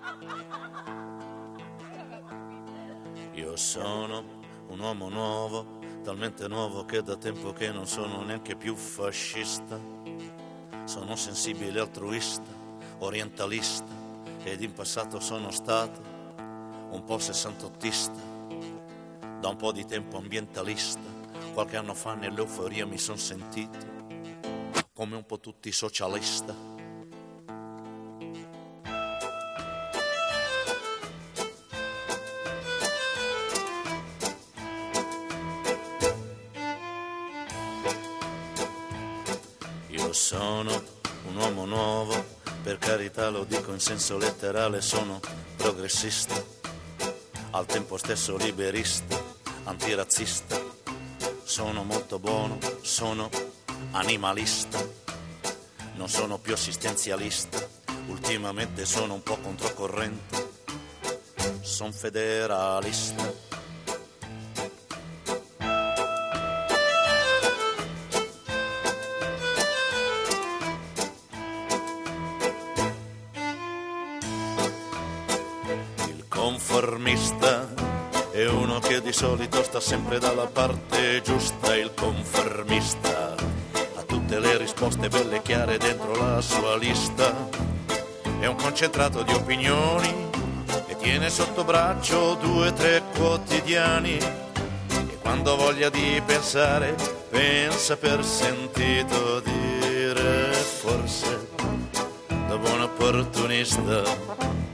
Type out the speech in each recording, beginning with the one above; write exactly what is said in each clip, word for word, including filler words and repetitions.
Io sono un uomo nuovo, talmente nuovo che da tempo che non sono neanche più fascista. Sono sensibile, altruista, orientalista ed in passato sono stato un po' sessantottista, da un po' di tempo ambientalista. Qualche anno fa nell'euforia mi son sentito come un po' tutti socialista. Io sono un uomo nuovo, per carità lo dico in senso letterale, sono progressista, al tempo stesso liberista, antirazzista. Sono molto buono, sono animalista, non sono più assistenzialista, ultimamente sono un po' controcorrente, sono federalista. Il conformista è uno che di solito sta sempre dalla parte giusta. Il conformista ha tutte le risposte belle chiare dentro la sua lista. È un concentrato di opinioni e tiene sotto braccio due o tre quotidiani. E quando voglia di pensare, pensa per sentito dire. Forse da buon opportunista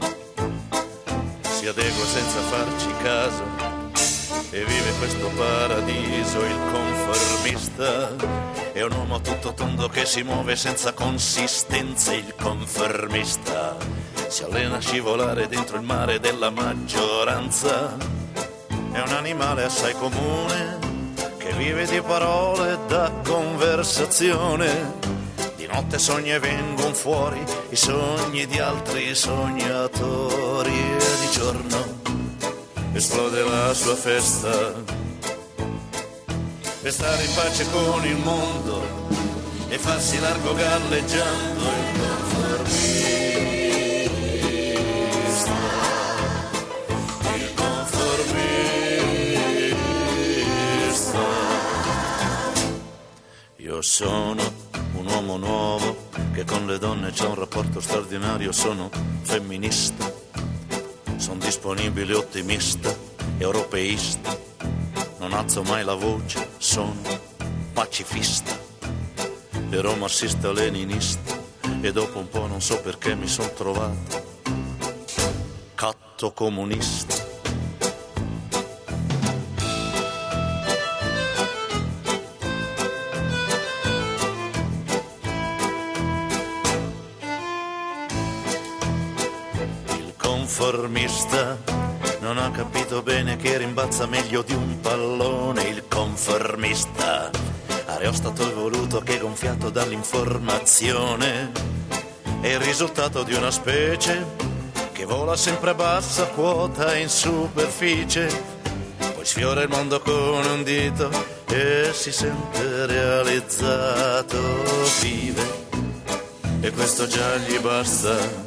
si adegua senza farci caso e vive questo paradiso. Il conformista è un uomo tutto tondo che si muove senza consistenza. Il conformista si allena a scivolare dentro il mare della maggioranza. È un animale assai comune che vive di parole da conversazione. Di notte sogna e vengono fuori i sogni di altri sognatori e di giorno esplode la sua festa per stare in pace con il mondo e farsi largo galleggiando. Il conformista, il conformista. Io sono un uomo nuovo che con le donne c'ha un rapporto straordinario. Sono femminista, sono disponibile, ottimista, europeista, non alzo mai la voce, sono pacifista, però marxista leninista. E dopo un po' non so perché mi son trovato catto comunista. Conformista non ha capito bene che rimbalza meglio di un pallone. Il conformista areostato evoluto che gonfiato dall'informazione è il risultato di una specie che vola sempre a bassa quota in superficie, poi sfiora il mondo con un dito e si sente realizzato. Vive e questo già gli basta.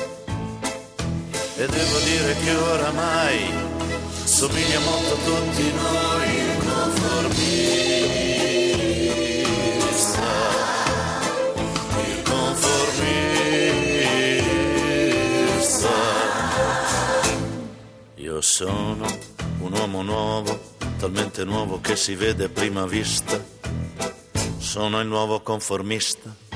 E devo dire che oramai somiglia molto a tutti noi. Il conformista, il conformista. Io sono un uomo nuovo, talmente nuovo che si vede a prima vista. Sono il nuovo conformista.